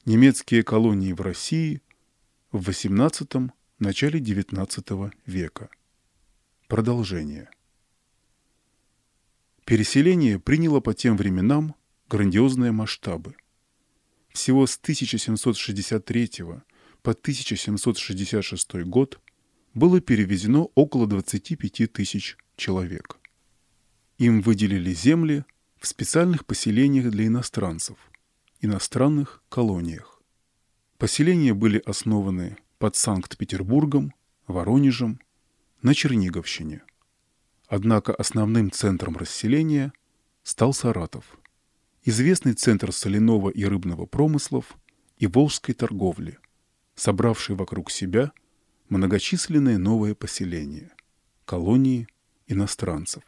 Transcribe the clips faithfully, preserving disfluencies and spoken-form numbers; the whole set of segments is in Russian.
Немецкие колонии в России в восемнадцатом – начале девятнадцатого века. Продолжение. Переселение приняло по тем временам грандиозные масштабы. Всего с тысяча семьсот шестьдесят третьего по тысяча семьсот шестьдесят шестой год было перевезено около двадцати пяти тысяч человек. Им выделили земли в специальных поселениях для иностранцев, иностранных колониях. Поселения были основаны под Санкт-Петербургом, Воронежем, на Черниговщине. Однако основным центром расселения стал Саратов, известный центр соляного и рыбного промыслов и волжской торговли, собравший вокруг себя многочисленные новые поселения, колонии иностранцев.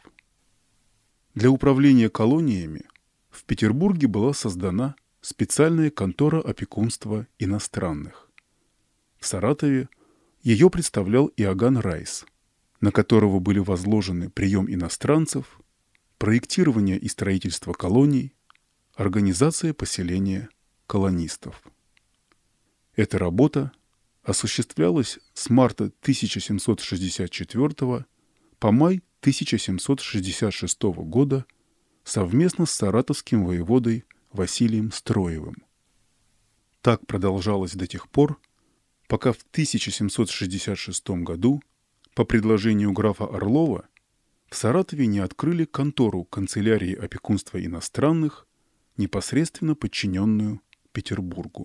Для управления колониями в Петербурге была создана специальная контора опекунства иностранных. В Саратове ее представлял Иоганн Райс, на которого были возложены прием иностранцев, проектирование и строительство колоний, организация поселения колонистов. Эта работа осуществлялась с марта тысяча семьсот шестьдесят четвёртого по май тысяча семьсот шестьдесят шестого года совместно с саратовским воеводой Василием Строевым. Так продолжалось до тех пор, пока в тысяча семьсот шестьдесят шестом году по предложению графа Орлова в Саратове не открыли контору канцелярии опекунства иностранных, непосредственно подчиненную Петербургу.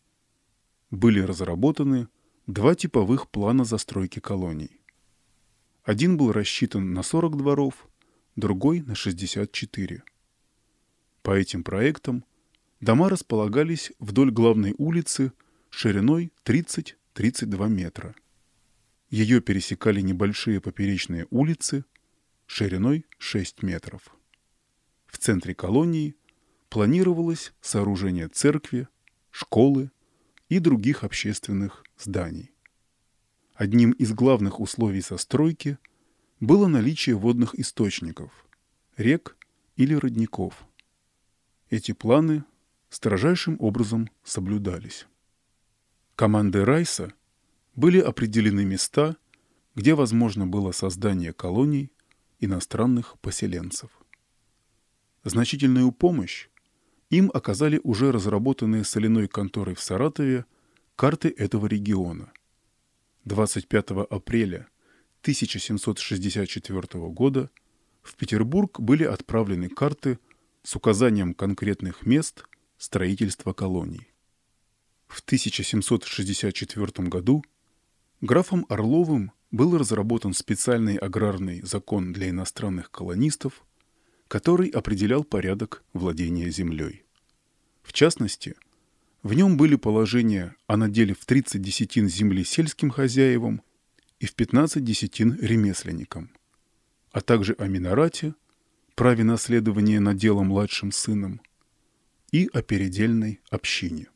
Были разработаны два типовых плана застройки колоний. Один был рассчитан на сорок дворов, другой — на шестьдесят четыре. По этим проектам дома располагались вдоль главной улицы шириной тридцать-тридцать два метра. Ее пересекали небольшие поперечные улицы шириной шесть метров. В центре колонии планировалось сооружение церкви, школы и других общественных зданий. Одним из главных условий застройки было наличие водных источников, рек или родников. Эти планы строжайшим образом соблюдались. Командой Райса были определены места, где возможно было создание колоний иностранных поселенцев. Значительную помощь им оказали уже разработанные соляной конторой в Саратове карты этого региона. двадцать пятого апреля тысяча семьсот шестьдесят четвёртого года в Петербург были отправлены карты с указанием конкретных мест строительства колоний. В тысяча семьсот шестьдесят четвёртом году графом Орловым был разработан специальный аграрный закон для иностранных колонистов, который определял порядок владения землей. В частности, в нем были положения о наделе в тридцать десятин земли сельским хозяевам и в пятнадцать десятин ремесленникам, а также о минорате, праве наследования надела младшим сыном и о передельной общине.